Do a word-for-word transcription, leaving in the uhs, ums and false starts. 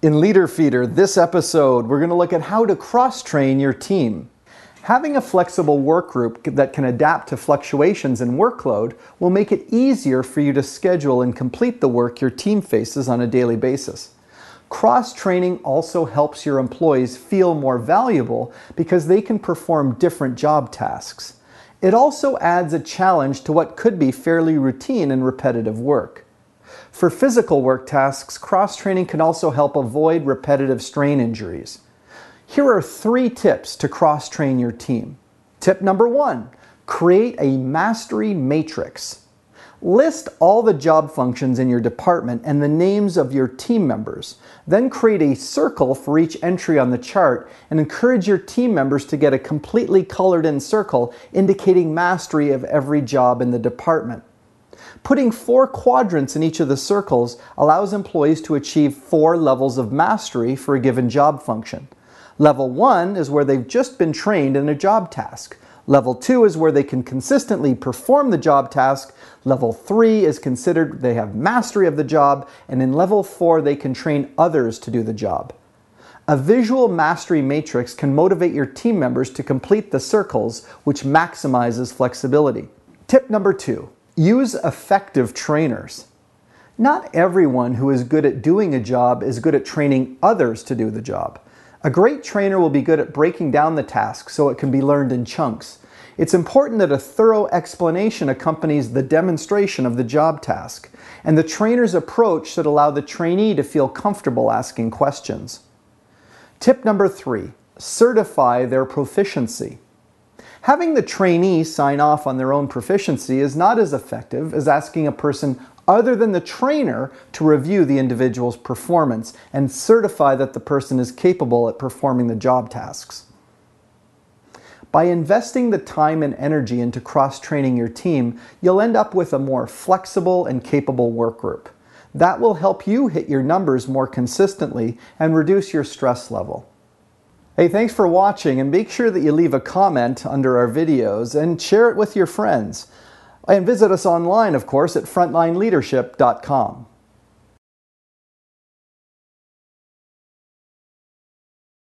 In Leader Feeder, this episode, we're going to look at how to cross-train your team. Having a flexible work group that can adapt to fluctuations in workload will make it easier for you to schedule and complete the work your team faces on a daily basis. Cross-training also helps your employees feel more valuable because they can perform different job tasks. It also adds a challenge to what could be fairly routine and repetitive work. For physical work tasks, cross-training can also help avoid repetitive strain injuries. Here are three tips to cross-train your team. Tip number one, create a mastery matrix. List all the job functions in your department and the names of your team members. Then create a circle for each entry on the chart and encourage your team members to get a completely colored in circle indicating mastery of every job in the department. Putting four quadrants in each of the circles allows employees to achieve four levels of mastery for a given job function. Level one is where they've just been trained in a job task. Level two is where they can consistently perform the job task. Level three is considered they have mastery of the job. And in level four, they can train others to do the job. A visual mastery matrix can motivate your team members to complete the circles, which maximizes flexibility. Tip number two. Use effective trainers. Not everyone who is good at doing a job is good at training others to do the job. A great trainer will be good at breaking down the task so it can be learned in chunks. It's important that a thorough explanation accompanies the demonstration of the job task, and the trainer's approach should allow the trainee to feel comfortable asking questions. Tip number three, certify their proficiency. Having the trainee sign off on their own proficiency is not as effective as asking a person other than the trainer to review the individual's performance and certify that the person is capable at performing the job tasks. By investing the time and energy into cross-training your team, you'll end up with a more flexible and capable work group. That will help you hit your numbers more consistently and reduce your stress level. Hey, thanks for watching, and make sure that you leave a comment under our videos and share it with your friends. And visit us online, of course, at frontline leadership dot com.